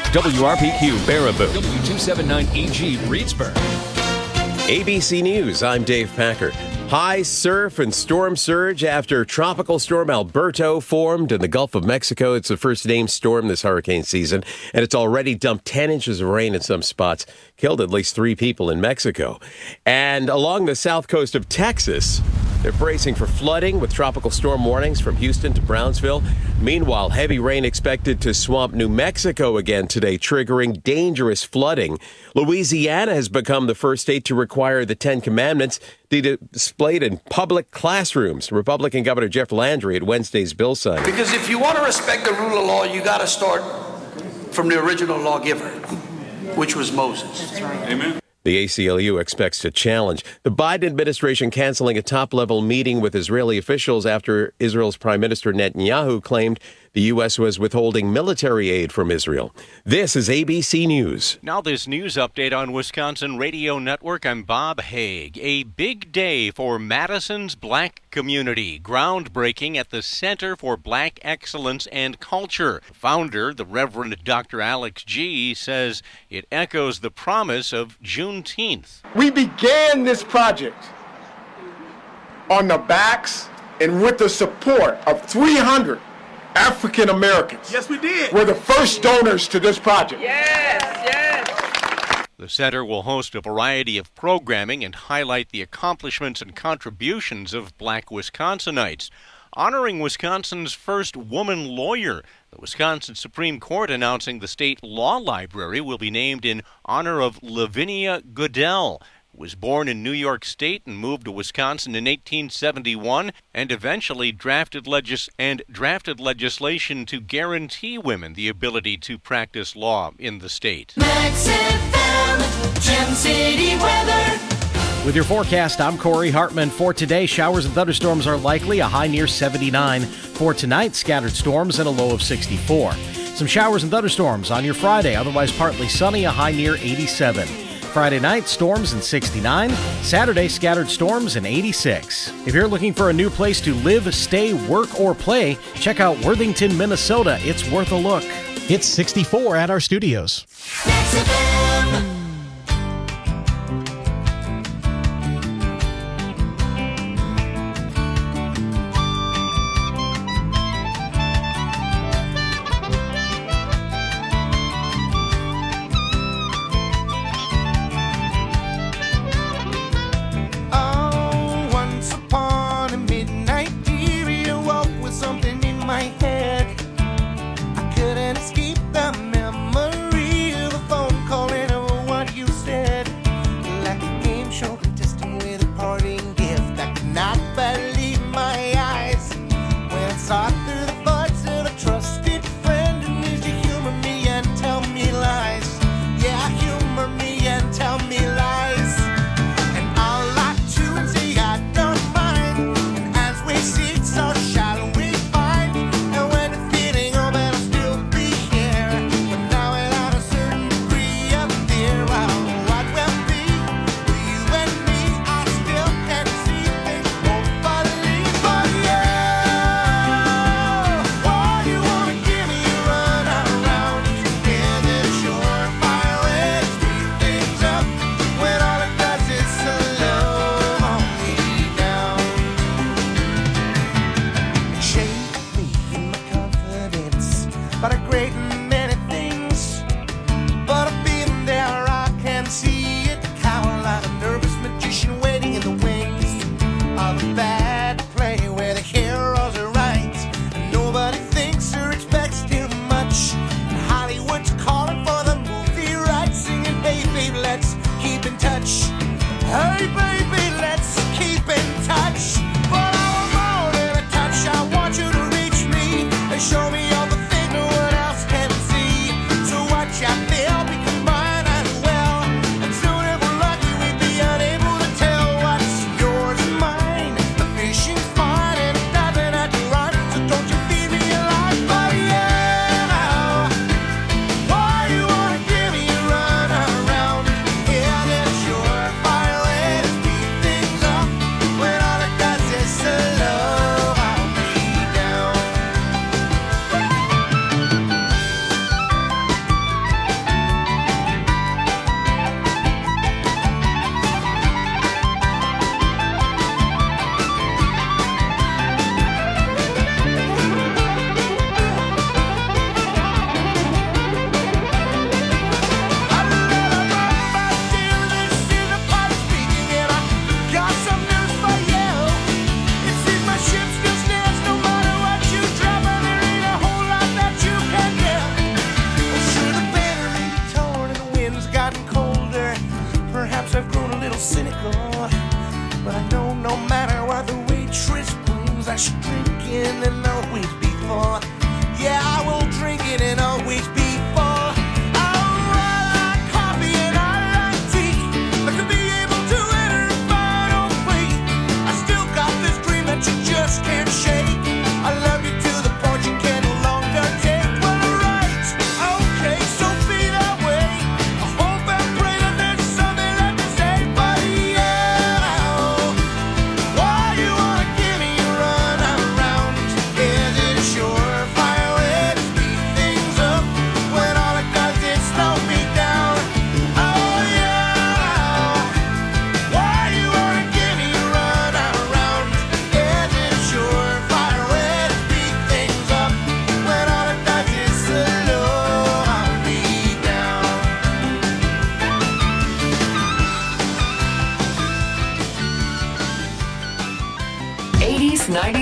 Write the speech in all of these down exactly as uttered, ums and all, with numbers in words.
W R P Q, Baraboo. W two seventy-nine E G, Reedsburg. A B C News, I'm Dave Packer. High surf and storm surge after Tropical Storm Alberto formed in the Gulf of Mexico. It's the first named storm this hurricane season, and it's already dumped ten inches of rain in some spots, killed at least three people in Mexico. And along the south coast of Texas, they're bracing for flooding with tropical storm warnings from Houston to Brownsville. Meanwhile, heavy rain expected to swamp New Mexico again today, triggering dangerous flooding. Louisiana has become the first state to require the Ten Commandments be displayed in public classrooms. Republican Governor Jeff Landry at Wednesday's bill signing. Because if you want to respect the rule of law, you got to start from the original lawgiver, which was Moses. That's right. Amen. The A C L U expects to challenge the Biden administration canceling a top-level meeting with Israeli officials after Israel's Prime Minister Netanyahu claimed the U S was withholding military aid from Israel. This is A B C News. Now this news update on Wisconsin Radio Network. I'm Bob Haig. A big day for Madison's Black community. Groundbreaking at the Center for Black Excellence and Culture. Founder, the Reverend Doctor Alex G., says it echoes the promise of Juneteenth. We began this project on the backs and with the support of three hundred African Americans. Yes, we did. We're the first donors to this project. Yes, yes. The center will host a variety of programming and highlight the accomplishments and contributions of Black Wisconsinites. Honoring Wisconsin's first woman lawyer, the Wisconsin Supreme Court announcing the state law library will be named in honor of Lavinia Goodell, who was born in New York State and moved to Wisconsin in eighteen seventy-one, and eventually drafted legis- and drafted legislation to guarantee women the ability to practice law in the state. Max F M, Gem City weather. With your forecast, I'm Corey Hartman. For today, showers and thunderstorms are likely, a high near seventy-nine. For tonight, scattered storms and a low of sixty-four. Some showers and thunderstorms on your Friday, otherwise partly sunny, a high near eighty-seven. Friday night, storms and sixty-nine. Saturday, scattered storms and eighty-six. If you're looking for a new place to live, stay, work, or play, check out Worthington, Minnesota. It's worth a look. It's sixty-four at our studios. Max F M. Show me all the things no one else can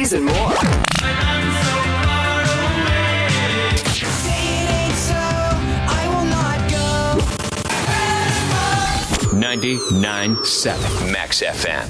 these and more. ninety-nine point seven Max F M.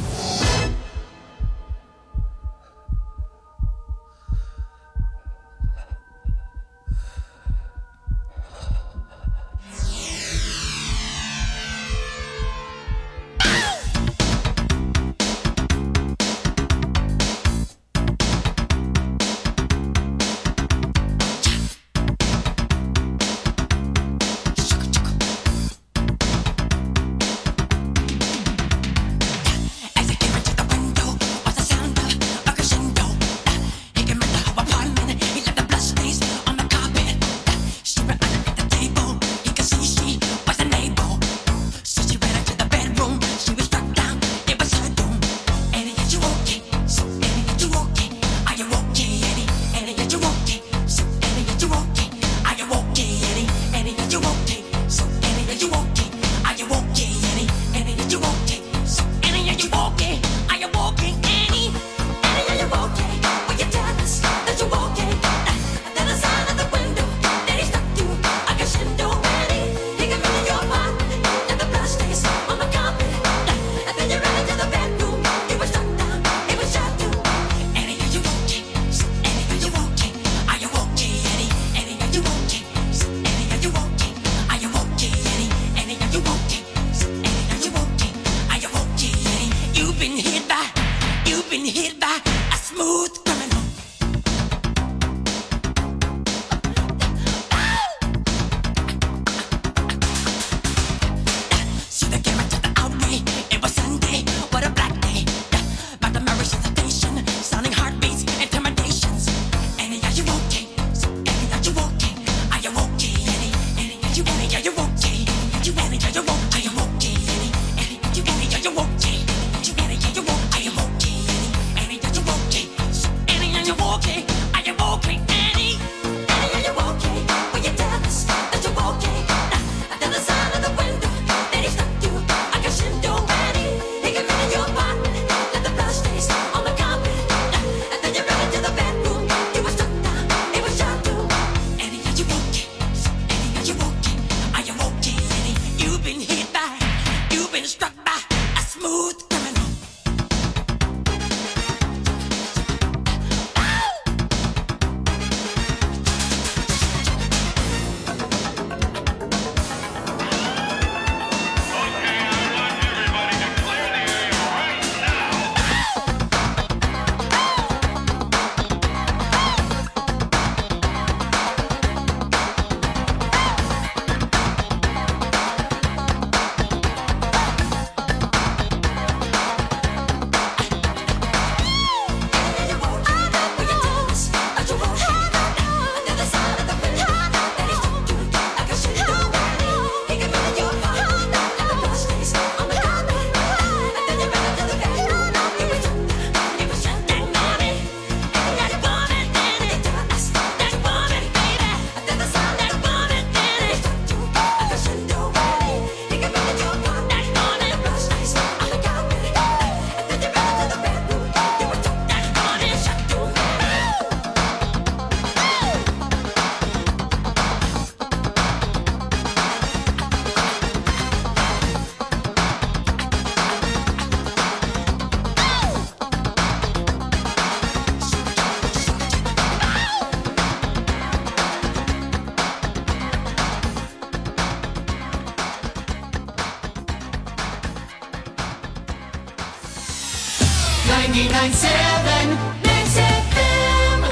ninety-nine point seven Max F M.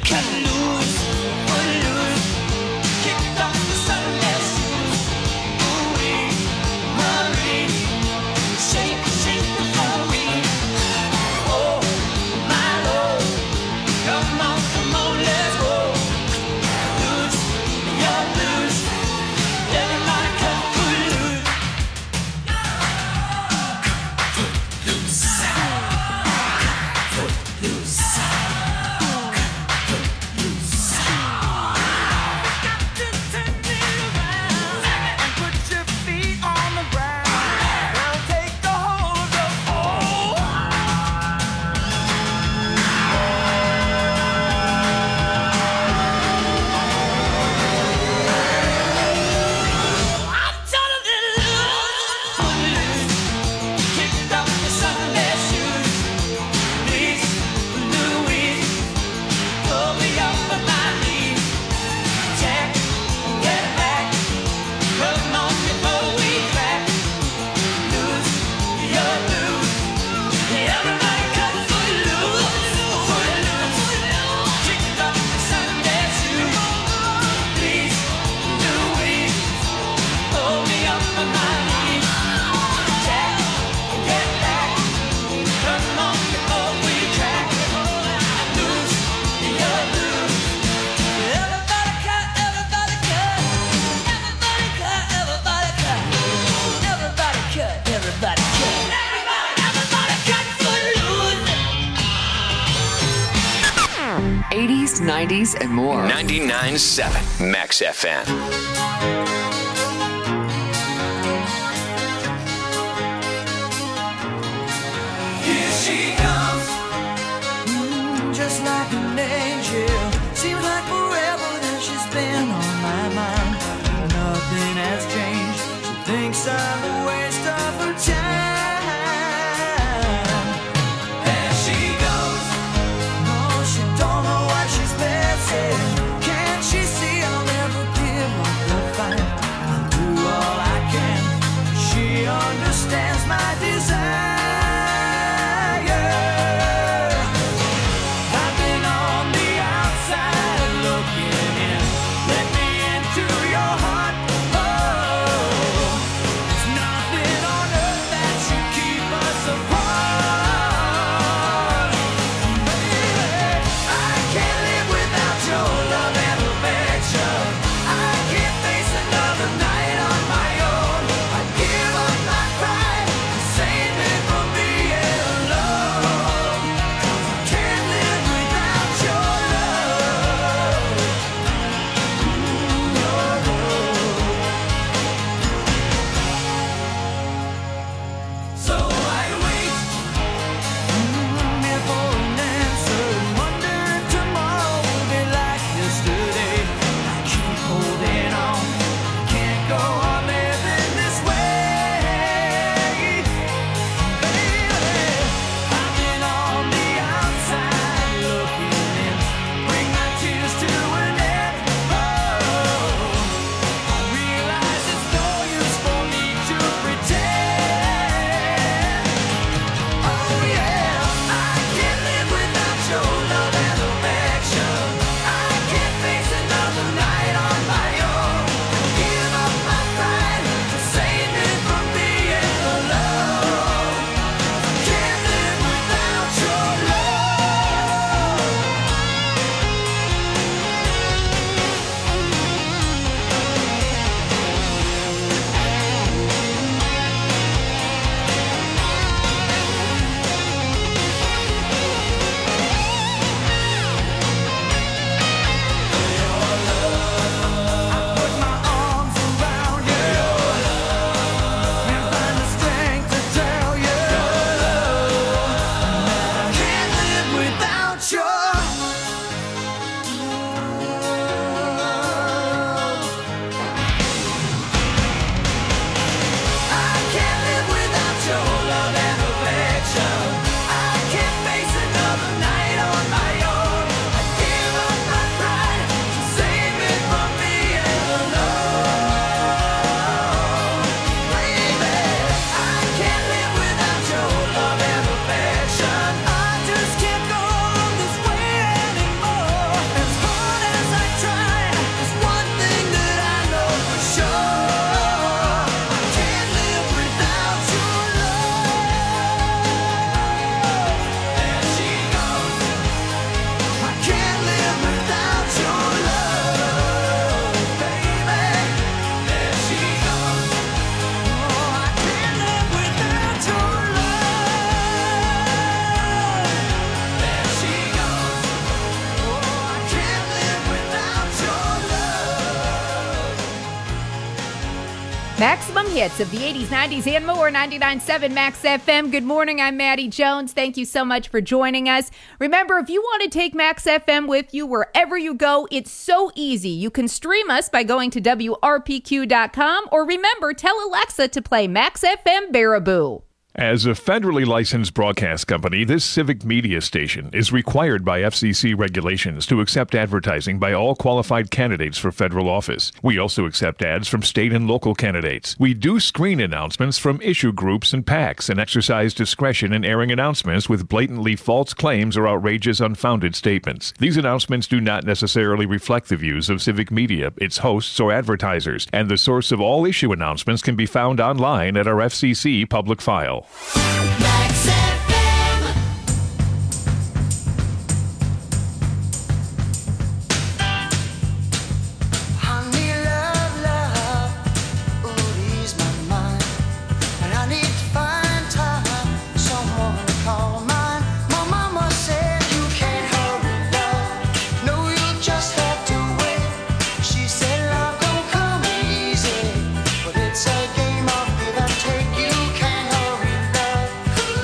cut loose, foot loose, kicked off the Sunday shoes. Ooh-wee, Marie, shake, shake before we. Oh, my Lord, come on, come on, let's go. Loose, you're loose, everybody cut foot loose. eighties, nineties, and more. ninety-nine point seven Max F M. Here she comes, mm, just like an angel. Seems like forever that she's been on my mind. Nothing has changed. She thinks I'm a waste of her time. There she goes. No, she don't know what she's missing. Can't she see I'll never give up the fight? I'll do all I can. She understands my desire. I've been on the outside looking in. Let me into your heart. Oh, there's nothing Maximum hits of the eighties, nineties, and more. ninety-nine point seven Max F M. Good morning. I'm Maddie Jones. Thank you so much for joining us. Remember, if you want to take Max F M with you wherever you go, it's so easy. You can stream us by going to W R P Q dot com, or remember, tell Alexa to play Max F M Baraboo. As a federally licensed broadcast company, this civic media station is required by F C C regulations to accept advertising by all qualified candidates for federal office. We also accept ads from state and local candidates. We do screen announcements from issue groups and PACs and exercise discretion in airing announcements with blatantly false claims or outrageous, unfounded statements. These announcements do not necessarily reflect the views of civic media, its hosts, or advertisers, and the source of all issue announcements can be found online at our F C C public file. Max F M. Honey, love, love, ooh, ease my mind. And I need to find time, someone to call mine. My mama said you can't hurry, love. No, you just have to wait. She said love don't come easy, but it's a game of give and take. You can't hurry, love.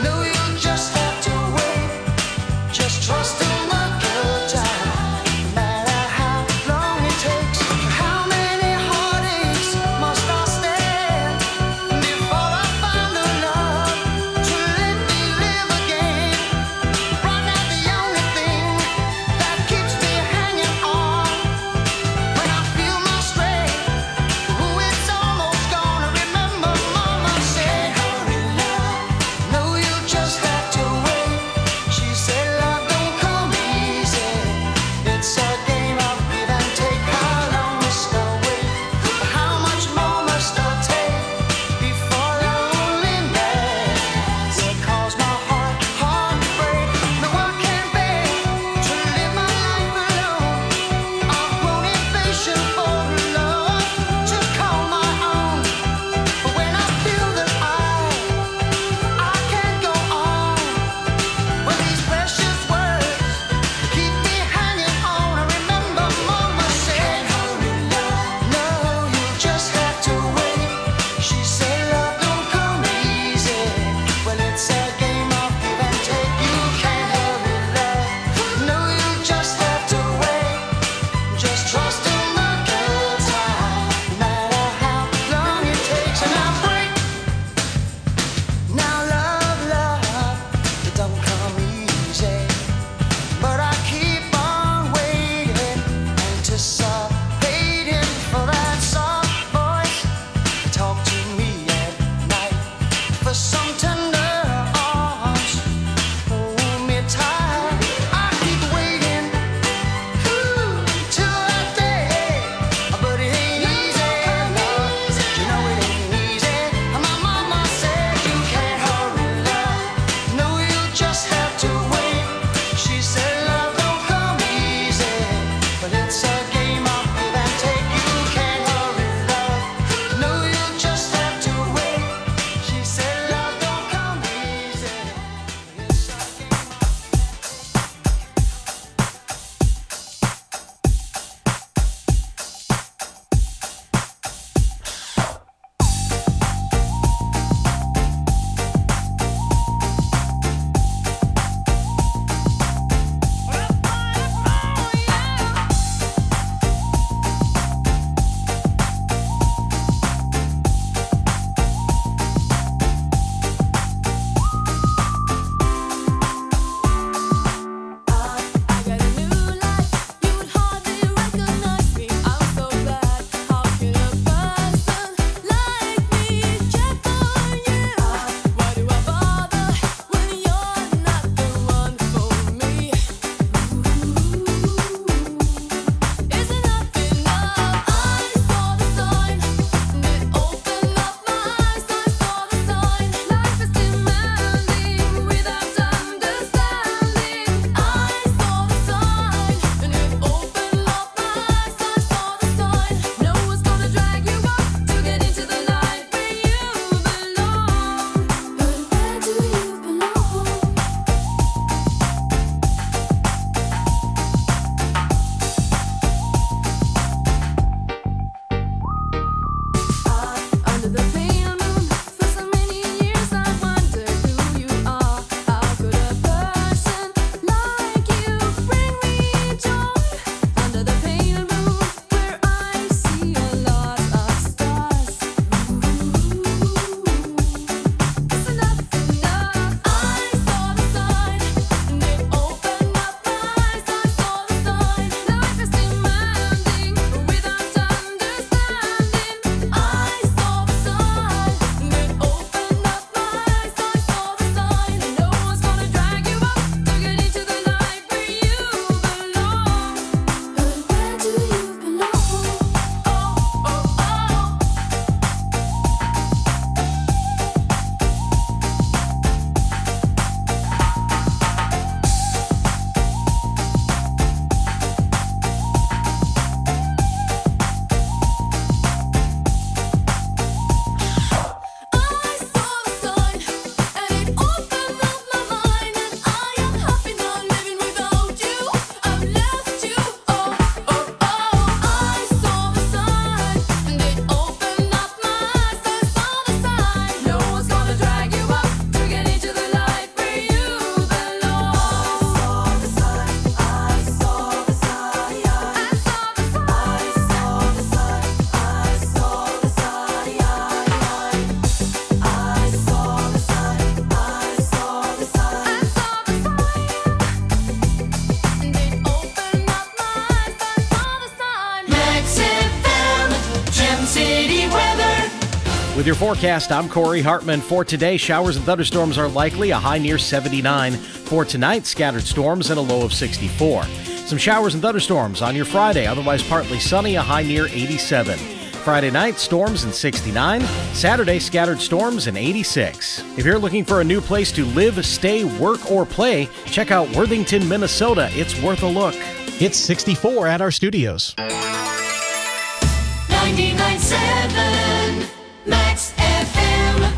your forecast, I'm Corey Hartman. For today, showers and thunderstorms are likely, a high near seventy-nine. For tonight, scattered storms and a low of sixty-four. Some showers and thunderstorms on your Friday, otherwise partly sunny, a high near eighty-seven. Friday night, storms and sixty-nine. Saturday, scattered storms and eighty-six. If you're looking for a new place to live, stay, work, or play, check out Worthington, Minnesota. It's worth a look. It's sixty-four at our studios. ninety-nine point seven Max F M.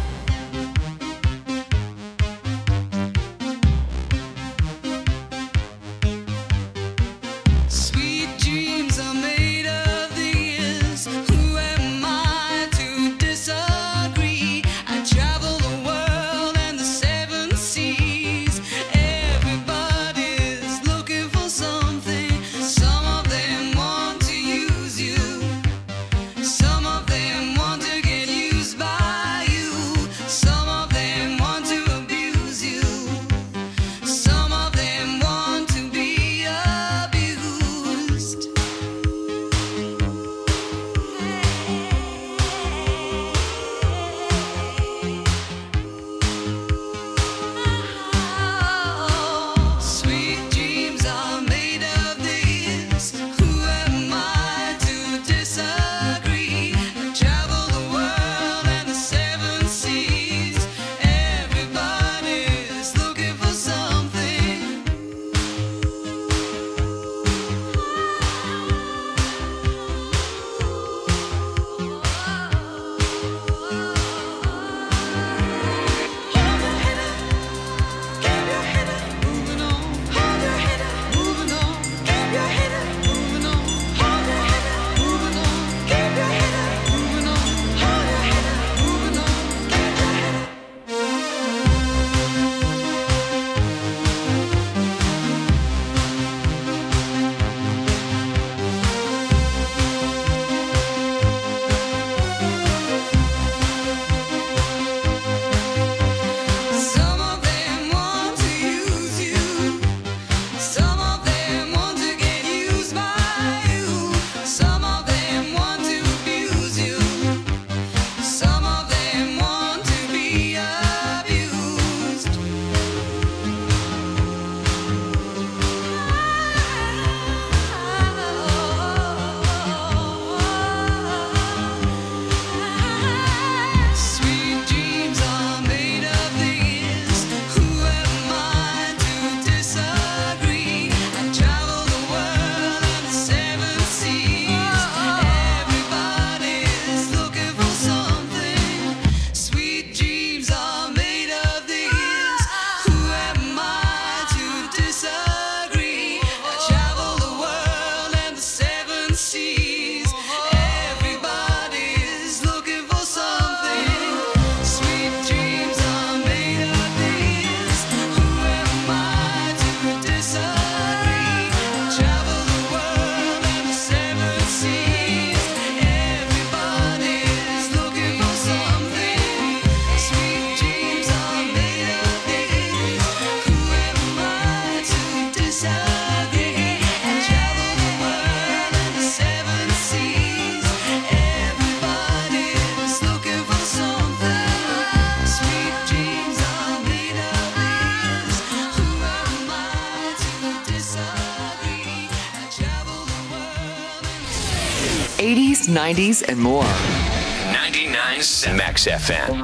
Sweet dreams are made of these. Who am I to disagree? I travel the world and the seven seas. Everybody's looking for something. Some of them want to use you. Some of them want to get used by you. Some of them want to abuse you. Some of them want to be abused. Sweet dreams are made of this. Who am I to disagree? I travel the world and the seven seas. Everybody's looking for something. Hold your head up, keep your head up, moving on. Hold your head up, moving on. Keep your head up, moving on. Hold your head up, moving on. Keep your head up, moving on. Hold your head up, moving on. Keep your head up. Some of them want to use you. Some of them want to get used by you. Some of them want to abuse you. Some of them want to be abused. Sweet dreams are made of these. Who am I to disagree? I travel the world and the seven seas. Everybody's looking for something. Sweet dreams are made of these. Who am I to disagree? I travel the world and the seven seas. Everybody's looking for something. Sweet dreams are made of these. Who am I to disagree? I travel the world and the seven seas. Everybody's looking for something. Sweet dreams are made of these. Who am I to disagree? I travel the world and the seven seas. Everybody's looking for something. Sweet dreams are made of these. Who am I to disagree? I travel the world and the eighties, nineties, and more. ninety-nine point seven Max F M.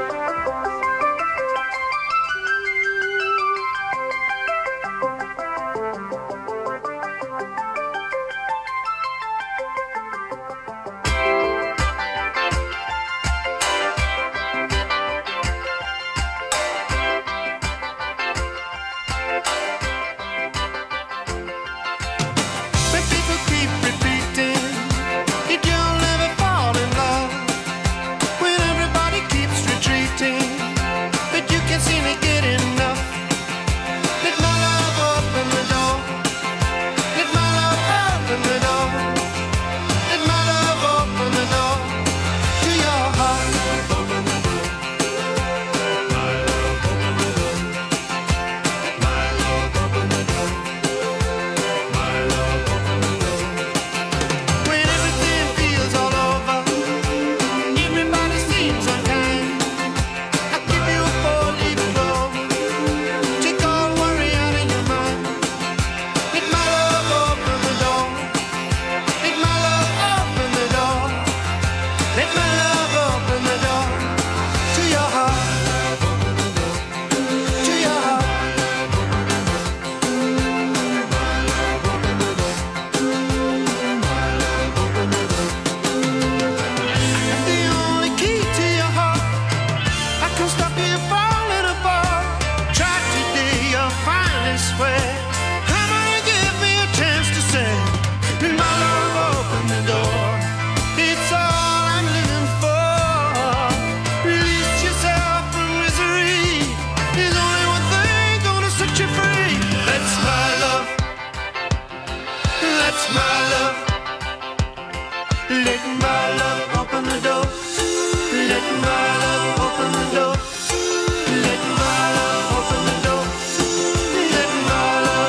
When people keep repeating, you'll never fall in love. When everybody keeps retreating. swear. Come on and give me a chance to say, my love, open the door. It's all I'm living for. Release yourself from misery. There's only one thing gonna set you free. That's my love. That's my love. Let my love open the door. Let my love open the door. Let my love open the door. Let my love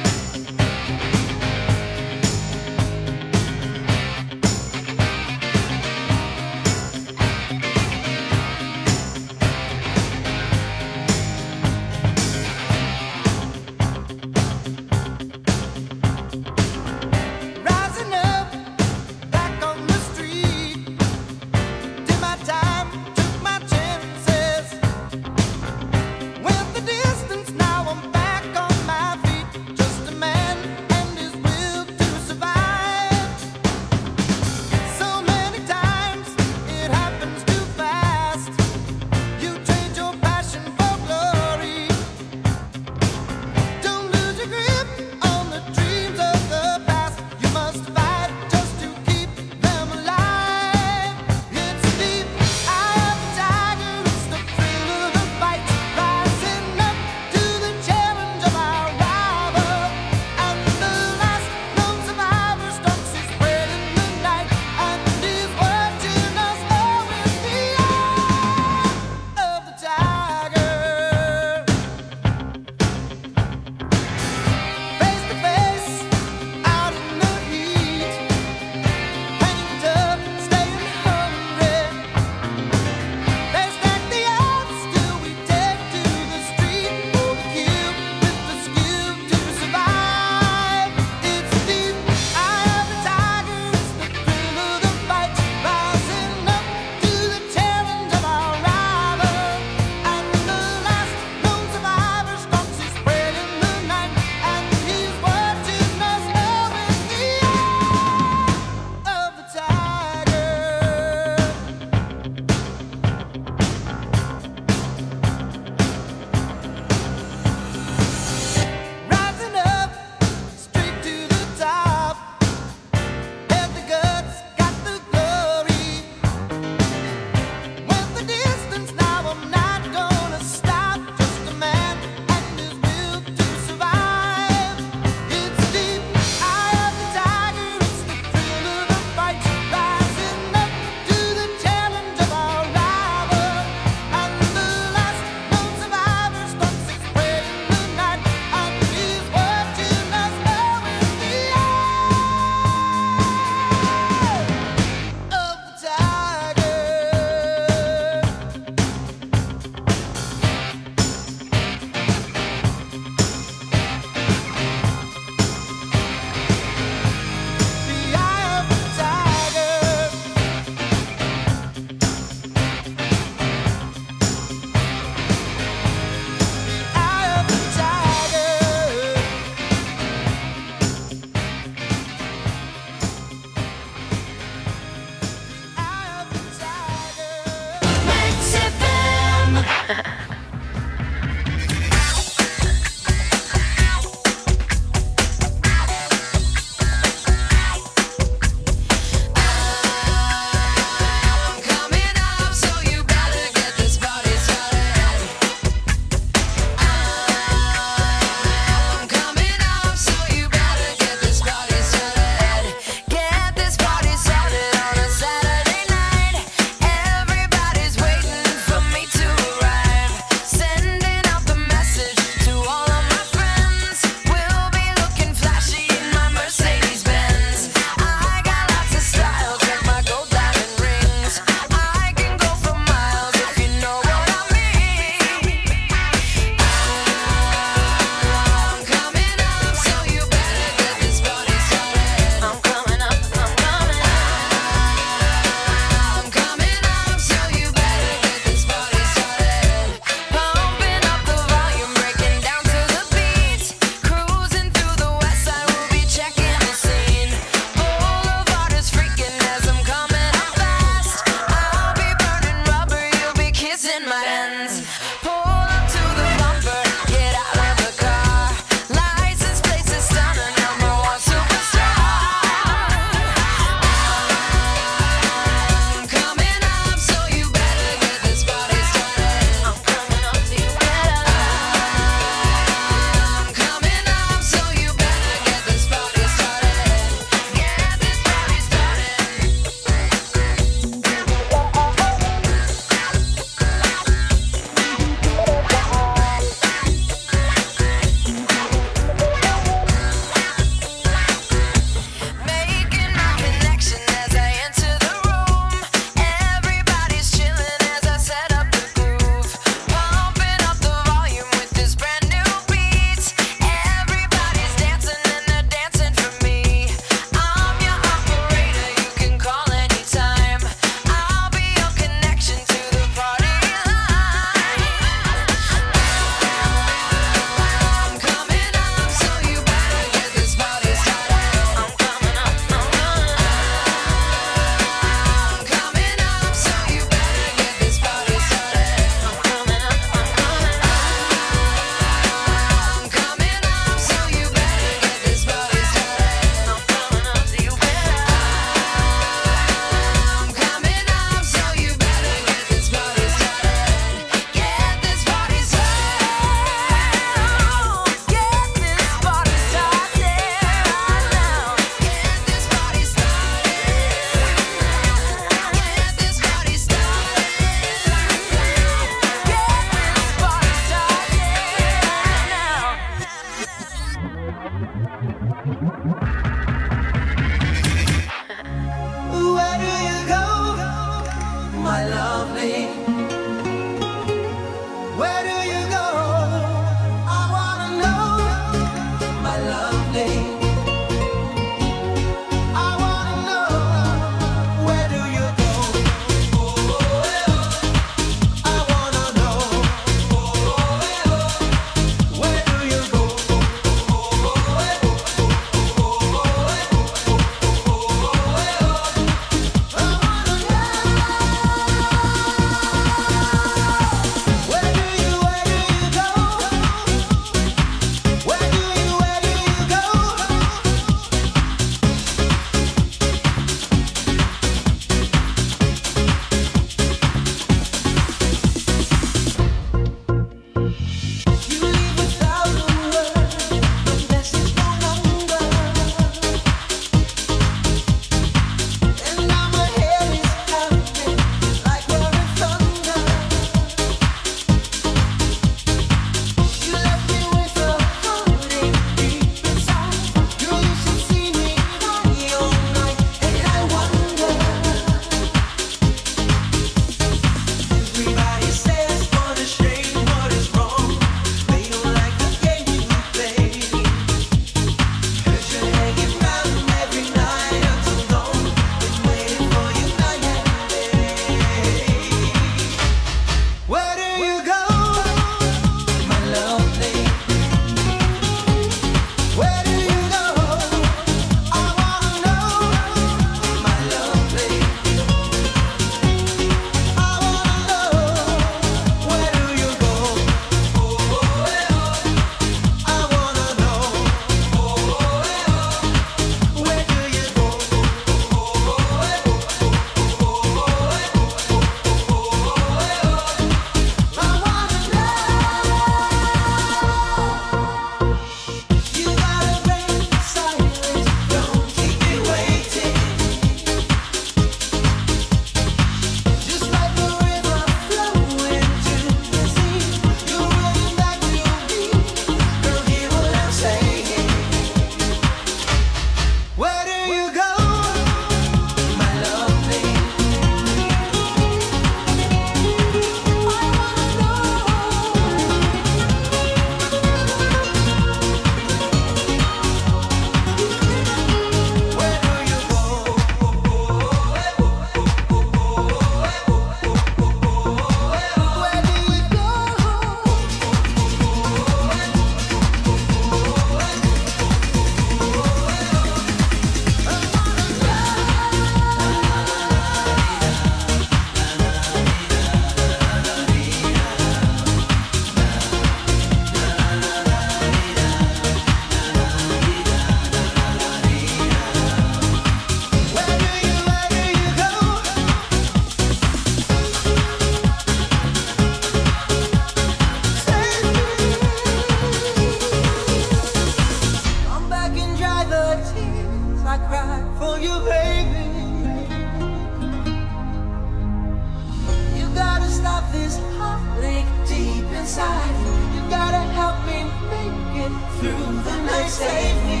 through the night, save me.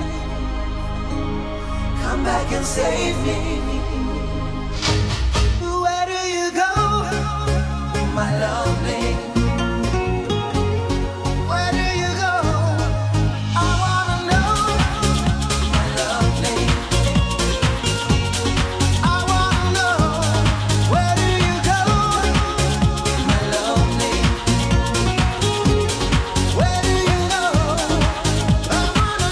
Come back and save me. Where do you go, my lovely? Where do you go? I wanna know, my lovely. I wanna know, where do you go, my lovely? Where do you go? I wanna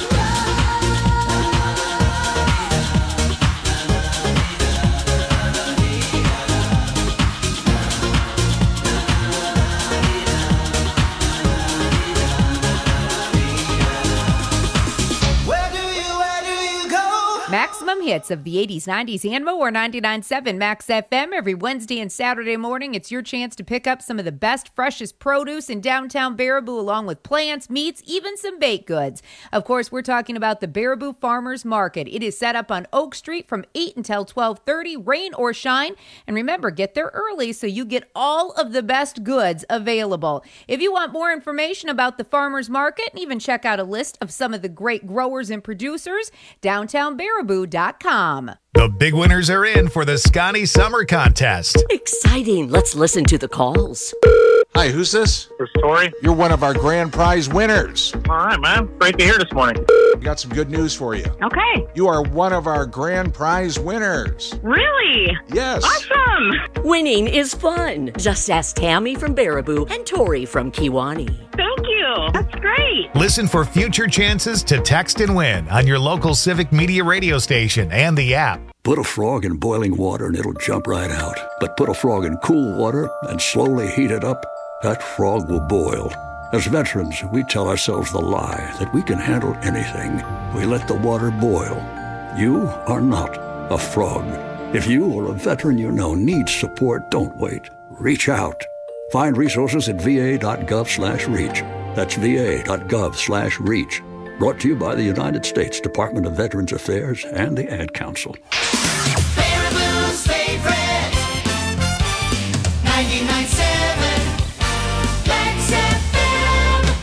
Where do you, where do you go? Maximum hits of the eighties, nineties, and more. ninety-nine point seven Max F M. Every Wednesday and Saturday morning, it's your chance to pick up some of the best, freshest produce in downtown Baraboo, along with plants, meats, even some baked goods. Of course, we're talking about the Baraboo Farmers Market. It is set up on Oak Street from eight until twelve thirty, rain or shine. And remember, get there early so you get all of the best goods available. If you want more information about the Farmers Market and even check out a list of some of the great growers and producers, downtown baraboo dot com. The big winners are in for the Scotty Summer Contest. Exciting. Let's listen to the calls. Hi, who's this? It's Tori. You're one of our grand prize winners. All right, man. Great to hear this morning. We got some good news for you. Okay. You are one of our grand prize winners. Really? Yes. Awesome. Winning is fun. Just ask Tammy from Baraboo and Tori from Kiwani. Thank you. That's great. Listen for future chances to text and win on your local Civic Media radio station and the app. Put a frog in boiling water and it'll jump right out. But put a frog in cool water and slowly heat it up, that frog will boil. As veterans, we tell ourselves the lie that we can handle anything. We let the water boil. You are not a frog. If you or a veteran you know needs support, don't wait. Reach out. Find resources at va.gov slash reach. That's va.gov slash reach. Brought to you by the United States Department of Veterans Affairs and the Ad Council. Baraboo's favorite, ninety-nine point seven Max F M.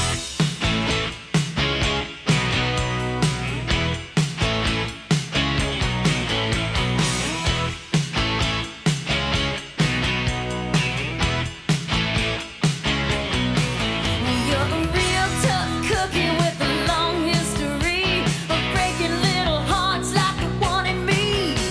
You're a real tough cookie with a long history of breaking little hearts like the one in me.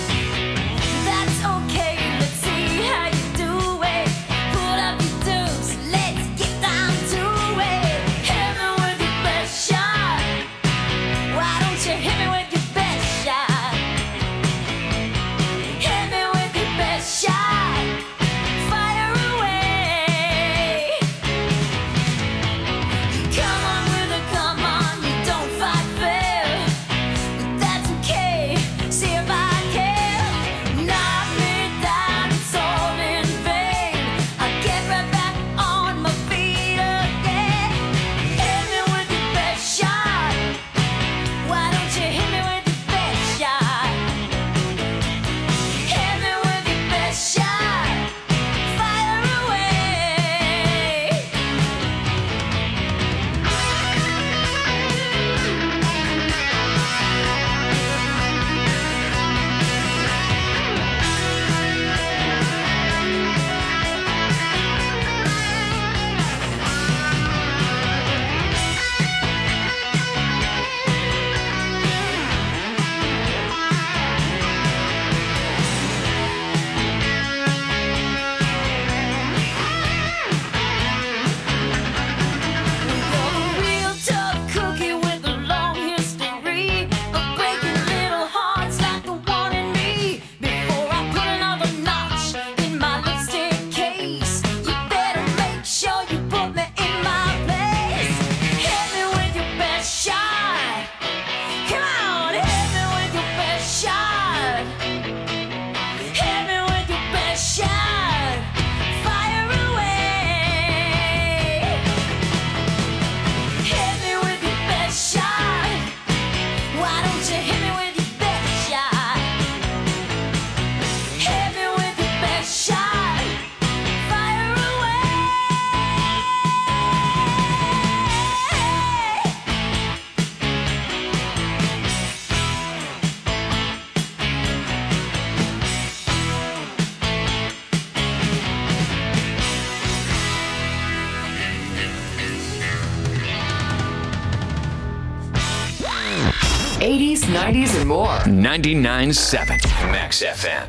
eighties, nineties, and more. ninety-nine point seven Max F M.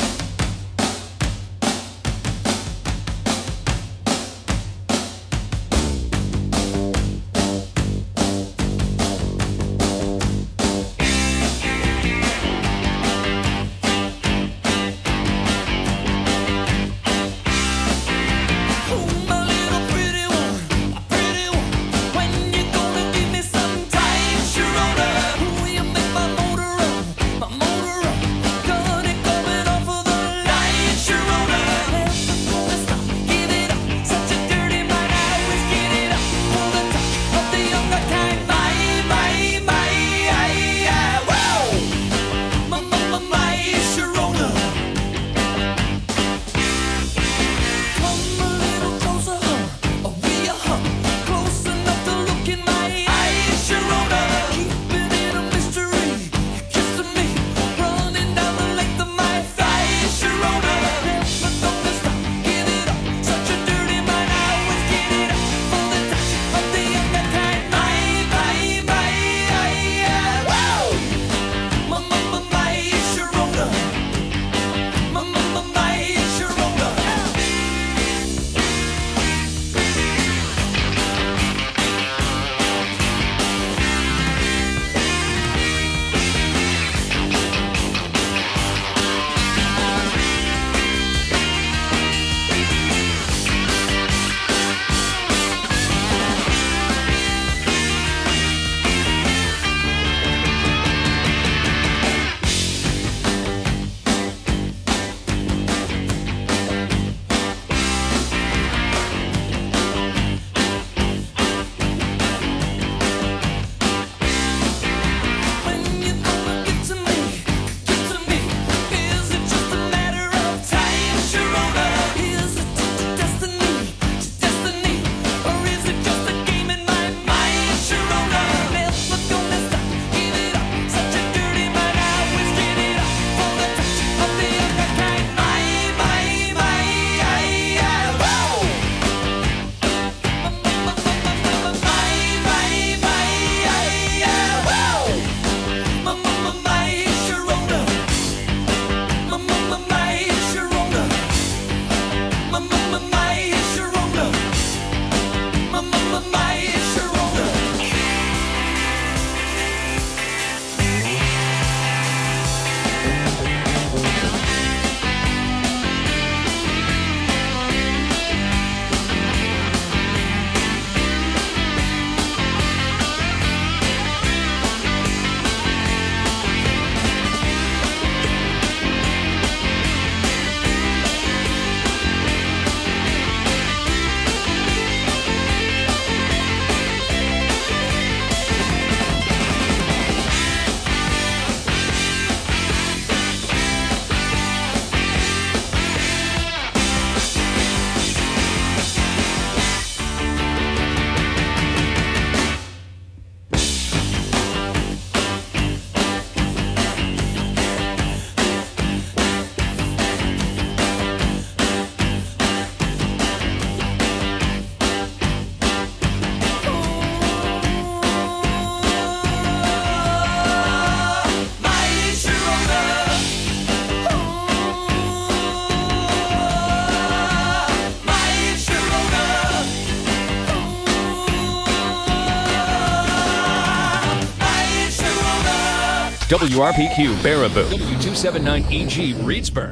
W R P Q, Baraboo. W two seventy-nine E G, Reedsburg.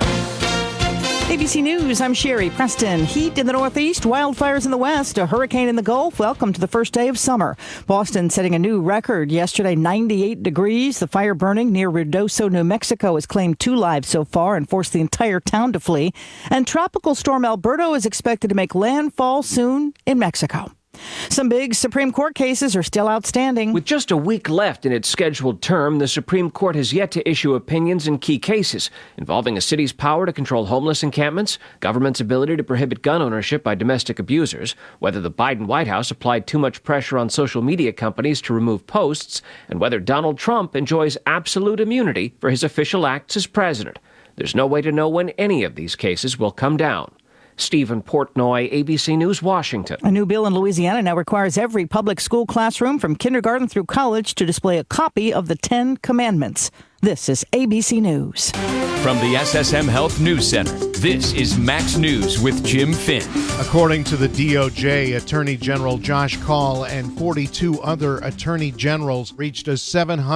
A B C News, I'm Sherry Preston. Heat in the northeast, wildfires in the west, a hurricane in the Gulf. Welcome to the first day of summer. Boston setting a new record yesterday, ninety-eight degrees. The fire burning near Ruidoso, New Mexico has claimed two lives so far and forced the entire town to flee. And Tropical Storm Alberto is expected to make landfall soon in Mexico. Some big Supreme Court cases are still outstanding. With just a week left in its scheduled term, the Supreme Court has yet to issue opinions in key cases involving a city's power to control homeless encampments, government's ability to prohibit gun ownership by domestic abusers, whether the Biden White House applied too much pressure on social media companies to remove posts, and whether Donald Trump enjoys absolute immunity for his official acts as president. There's no way to know when any of these cases will come down. Stephen Portnoy, A B C News, Washington. A new bill in Louisiana now requires every public school classroom from kindergarten through college to display a copy of the Ten Commandments. This is A B C News. From the S S M Health News Center, this is Max News with Jim Finn. According to the D O J, Attorney General Josh Kaul and forty-two other attorney generals reached a seven hundred